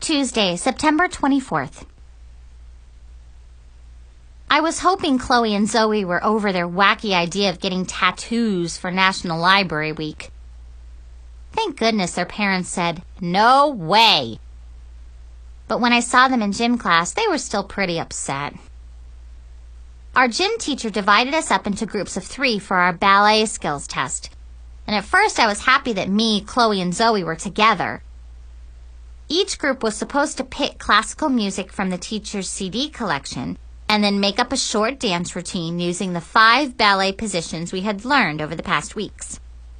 Tuesday, September 24th. I was hoping Chloe and Zoe were over their wacky idea of getting tattoos for National Library Week. Thank goodness their parents said, "No way." But when I saw them in gym class, they were still pretty upset. Our gym teacher divided us up into groups of 3 for our ballet skills test. And at first I was happy that me, Chloe, and Zoe were together. Each group was supposed to pick classical music from the teacher's CD collection and then make up a short dance routine using the 5 ballet positions we had learned over the past weeks.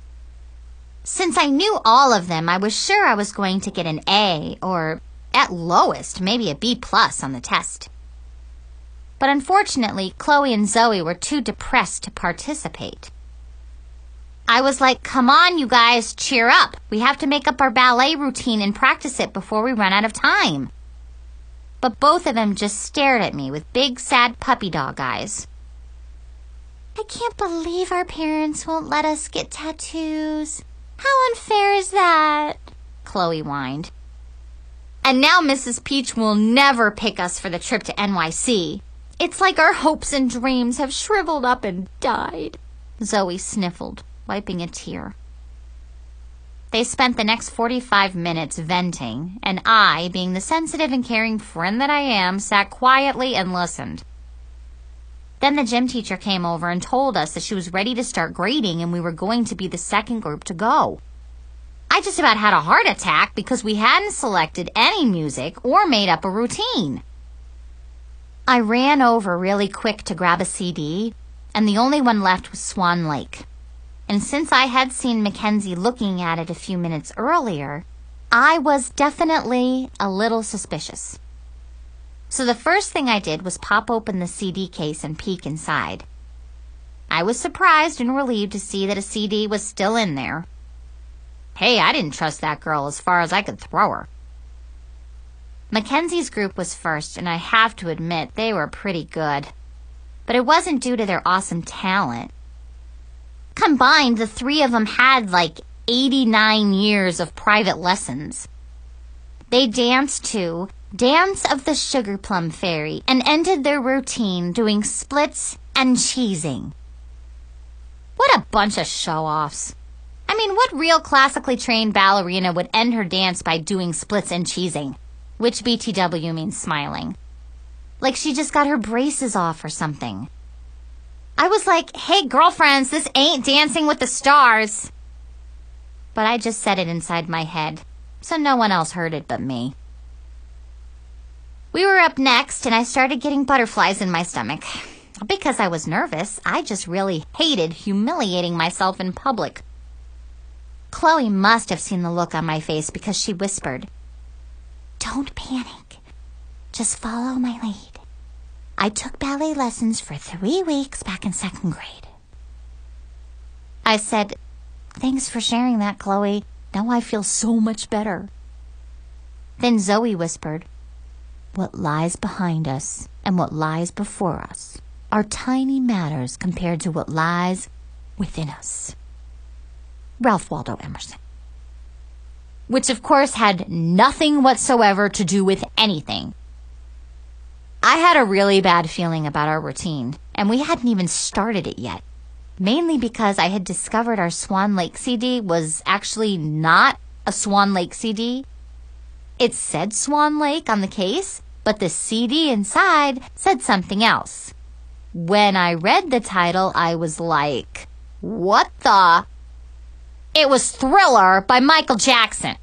Since I knew all of them, I was sure I was going to get an A or, at lowest, maybe a B+ on the test. But unfortunately, Chloe and Zoe were too depressed to participate. I was like, "Come on, you guys, cheer up. We have to make up our ballet routine and practice it before we run out of time." But both of them just stared at me with big, sad puppy dog eyes. "I can't believe our parents won't let us get tattoos. How unfair is that?" Chloe whined. "And now Mrs. Peach will never pick us for the trip to NYC. It's like our hopes and dreams have shriveled up and died," Zoe sniffled, wiping a tear. They spent the next 45 minutes venting, and I, being the sensitive and caring friend that I am, sat quietly and listened. Then the gym teacher came over and told us that she was ready to start grading and we were going to be the second group to go. I just about had a heart attack because we hadn't selected any music or made up a routine. I ran over really quick to grab a CD, and the only one left was Swan Lake. And since I had seen Mackenzie looking at it a few minutes earlier, I was definitely a little suspicious. So the first thing I did was pop open the CD case and peek inside. I was surprised and relieved to see that a CD was still in there. Hey, I didn't trust that girl as far as I could throw her. Mackenzie's group was first, and I have to admit they were pretty good. But it wasn't due to their awesome talent. Combined, the 3 of them had like 89 years of private lessons. They danced to Dance of the Sugar Plum Fairy and ended their routine doing splits and cheesing. What a bunch of show-offs. I mean, what real classically trained ballerina would end her dance by doing splits and cheesing? Which BTW means smiling. Like she just got her braces off or something. I was like, "Hey, girlfriends, this ain't Dancing with the Stars." But I just said it inside my head, so no one else heard it but me. We were up next, and I started getting butterflies in my stomach. Because I was nervous, I just really hated humiliating myself in public. Chloe must have seen the look on my face because she whispered, "Don't panic. Just follow my lead. I took ballet lessons for 3 weeks back in 2nd grade." I said, "Thanks for sharing that, Chloe. Now I feel so much better." Then Zoe whispered, "What lies behind us and what lies before us are tiny matters compared to what lies within us." Ralph Waldo Emerson. Which of course had nothing whatsoever to do with anything. I had a really bad feeling about our routine, and we hadn't even started it yet. Mainly because I had discovered our Swan Lake CD was actually not a Swan Lake CD. It said Swan Lake on the case, but the CD inside said something else. When I read the title, I was like, what the? It was Thriller by Michael Jackson.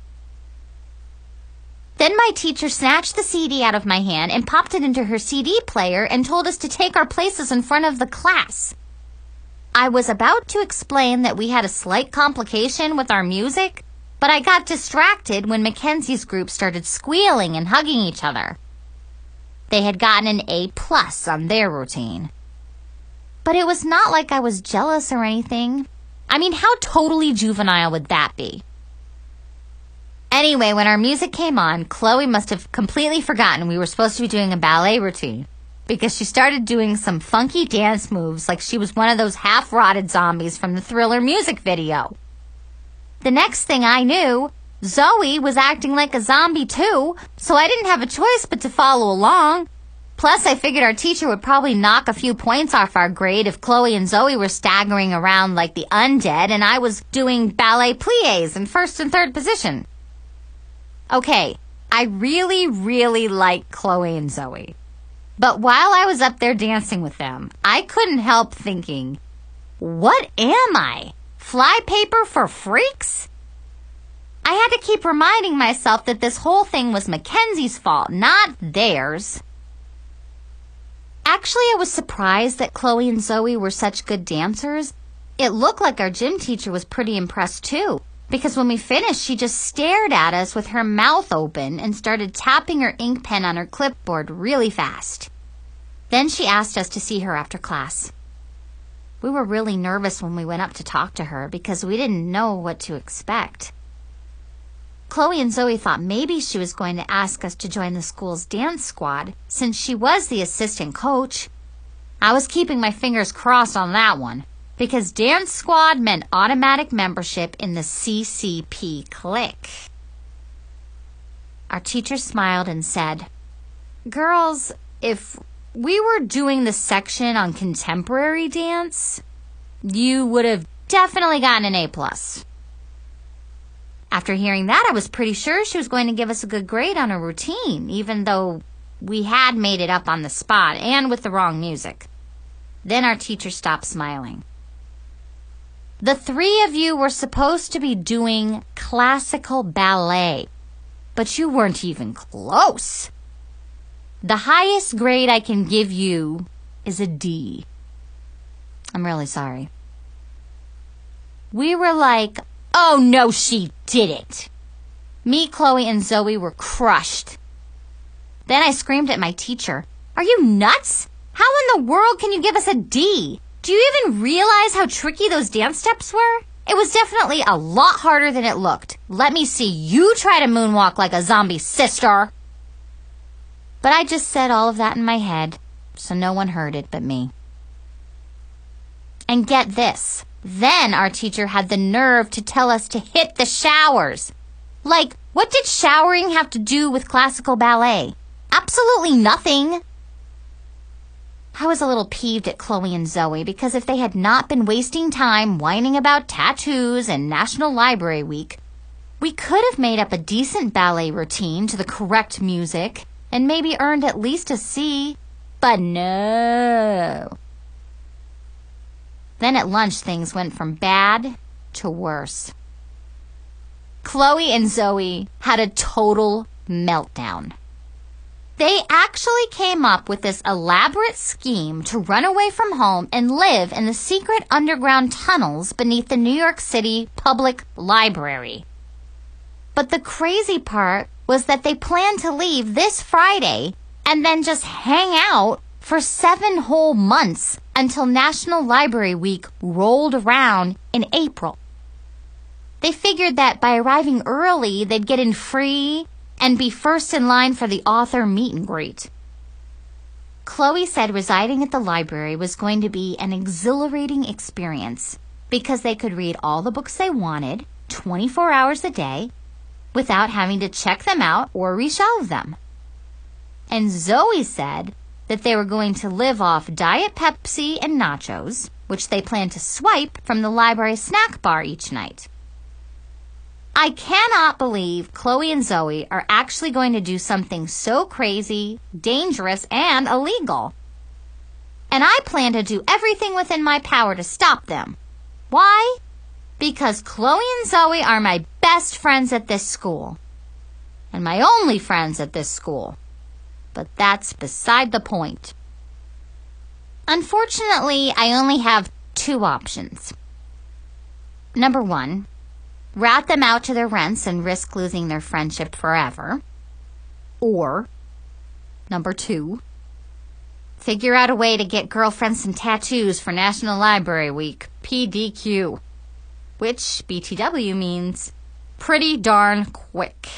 Then my teacher snatched the CD out of my hand and popped it into her CD player and told us to take our places in front of the class. I was about to explain that we had a slight complication with our music, but I got distracted when Mackenzie's group started squealing and hugging each other. They had gotten an A+ on their routine. But it was not like I was jealous or anything. I mean, how totally juvenile would that be? Anyway, when our music came on, Chloe must have completely forgotten we were supposed to be doing a ballet routine because she started doing some funky dance moves like she was one of those half-rotted zombies from the Thriller music video. The next thing I knew, Zoe was acting like a zombie too, so I didn't have a choice but to follow along. Plus, I figured our teacher would probably knock a few points off our grade if Chloe and Zoe were staggering around like the undead and I was doing ballet plies in first and third position. Okay, I really, really like Chloe and Zoe. But while I was up there dancing with them, I couldn't help thinking, what am I? Flypaper for freaks? I had to keep reminding myself that this whole thing was Mackenzie's fault, not theirs. Actually, I was surprised that Chloe and Zoe were such good dancers. It looked like our gym teacher was pretty impressed too, because when we finished, she just stared at us with her mouth open and started tapping her ink pen on her clipboard really fast. Then she asked us to see her after class. We were really nervous when we went up to talk to her because we didn't know what to expect. Chloe and Zoe thought maybe she was going to ask us to join the school's dance squad since she was the assistant coach. I was keeping my fingers crossed on that one because dance squad meant automatic membership in the CCP clique. Our teacher smiled and said, "Girls, if we were doing the section on contemporary dance, you would have definitely gotten an A+. After hearing that, I was pretty sure she was going to give us a good grade on a routine, even though we had made it up on the spot and with the wrong music. Then our teacher stopped smiling. The three of you were supposed to be doing classical ballet, but you weren't even close. The highest grade I can give you is a D. I'm really sorry." We were like, "Oh, no, she didn't." Me, Chloe, and Zoe were crushed. Then I screamed at my teacher, "Are you nuts? How in the world can you give us a D? Do you even realize how tricky those dance steps were? It was definitely a lot harder than it looked. Let me see you try to moonwalk like a zombie, sister." But I just said all of that in my head, so no one heard it but me. And get this. Then our teacher had the nerve to tell us to hit the showers. Like, what did showering have to do with classical ballet? Absolutely nothing. I was a little peeved at Chloe and Zoe because if they had not been wasting time whining about tattoos and National Library Week, we could have made up a decent ballet routine to the correct music and maybe earned at least a C. But no. Then at lunch, things went from bad to worse. Chloe and Zoe had a total meltdown. They actually came up with this elaborate scheme to run away from home and live in the secret underground tunnels beneath the New York City Public Library. But the crazy part was that they planned to leave this Friday and then just hang out for 7 whole months until National Library Week rolled around in April. They figured that by arriving early, they'd get in free and be first in line for the author meet and greet. Chloe said residing at the library was going to be an exhilarating experience because they could read all the books they wanted 24 hours a day without having to check them out or reshelve them. And Zoe said that they were going to live off Diet Pepsi and nachos, which they planned to swipe from the library snack bar each night. I cannot believe Chloe and Zoe are actually going to do something so crazy, dangerous, and illegal. And I plan to do everything within my power to stop them. Why? Because Chloe and Zoe are my best friends at this school. And my only friends at this school. But that's beside the point. Unfortunately, I only have 2 options. Number 1, rat them out to their rents and risk losing their friendship forever. Or, number 2, figure out a way to get girlfriends some tattoos for National Library Week, PDQ, which BTW means pretty darn quick.